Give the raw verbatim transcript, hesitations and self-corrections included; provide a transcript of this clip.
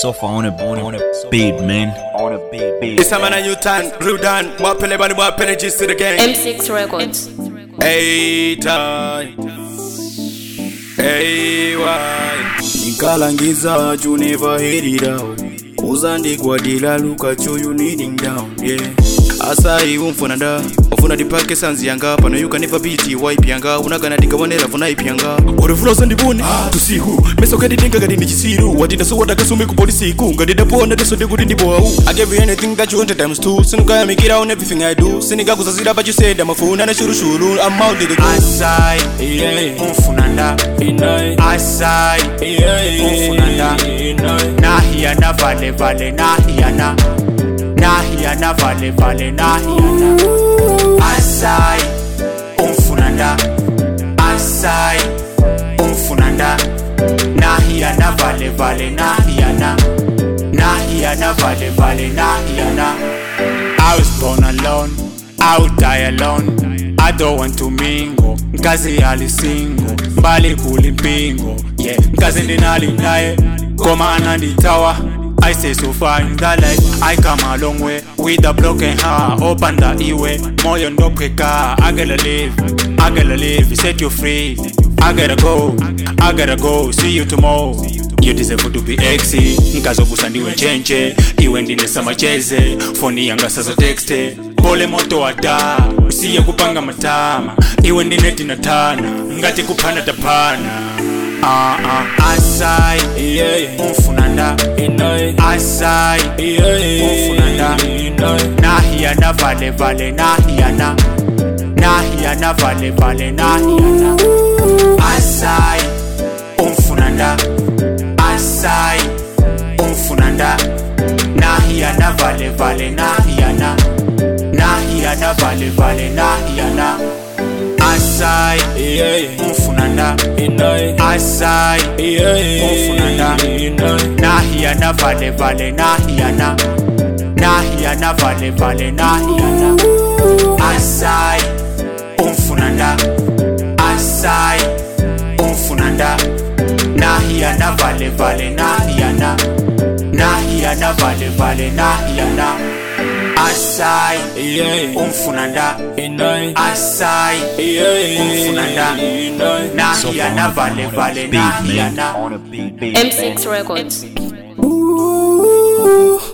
Suffer on a bone on a beat, man. On a beat, beat. It's a man and you turn, Rudan, more pele body, more energies to the game. M six Records. Hey, time. Hey, why? Nikalangiza, you never hit it out. Uzandi kwa dila, look at you, you needing down, yeah. Asai umfunanda, ufuna dipake sanzi yanga. Pano you can never beat it, wipe yanga. Unagana dikawanera funa ipi yanga. Orifuna sandi bune, tusihu Meso kadi dinga gadi nichisiru. Wadida so wada kasumi kupolisi ku. Gadida pona deso de gudi ndibo au. I give you anything that you want times two. Sinuka make it out on everything I do. Siniga kuzazira but you said I'm a fool. Nana shuru shuru, I'm out the go. Asai, yeah, umfunanda Inai Asai, yeah, umfunanda Inai Nahiana vale vale, nahiana Nahiana vale vale, nahiana Asai, umfunanda Asai, umfunanda Nahiana vale vale, nahiana Nahiana vale vale, nahiana I was born alone, I would die alone. I don't want to mingle, nkazi ali single. Mbali kulimpingo, yeah. Nkazi ndinali nae, koma ananditawa. I stay so far in that life, I come a long way. With a broken heart, open the e-way. Moyo ndopkeka, I gotta live, I gotta live, set you free. I gotta go, I gotta go, see you tomorrow. You deserve to be exy, nkazovusa ndiwe chenche. Iwe ndine samacheze, phone yanga sasa texte. Pole moto wada, usiye kupanga matama. Iwe ndine tinatana, ngati kupana tapana. Ah ah, Asai, yeah, umfunanda Inai Asai, yeah, umfunanda Inai Nahiana vale vale, nahiana Nahiana vale vale, nahiana Asai, umfunanda Asai, umfunanda Nahiana vale vale, nahiana Nahiana vale vale, nahiana Asai, yeah, umfunanda Inai Asai, yeah, umfunanda Inai Nahiana vale vale, nahiana Nahiana vale vale, nahiana Asai, umfunanda Asai, umfunanda Nahiana vale vale, nahiana Nahiana vale vale, nahiana Asai, yeah, umfunanda Inai Asai, yeah, umfunanda Inai Nahiana vale vale, nahiana On a beat, beat. M six Records. Ooh.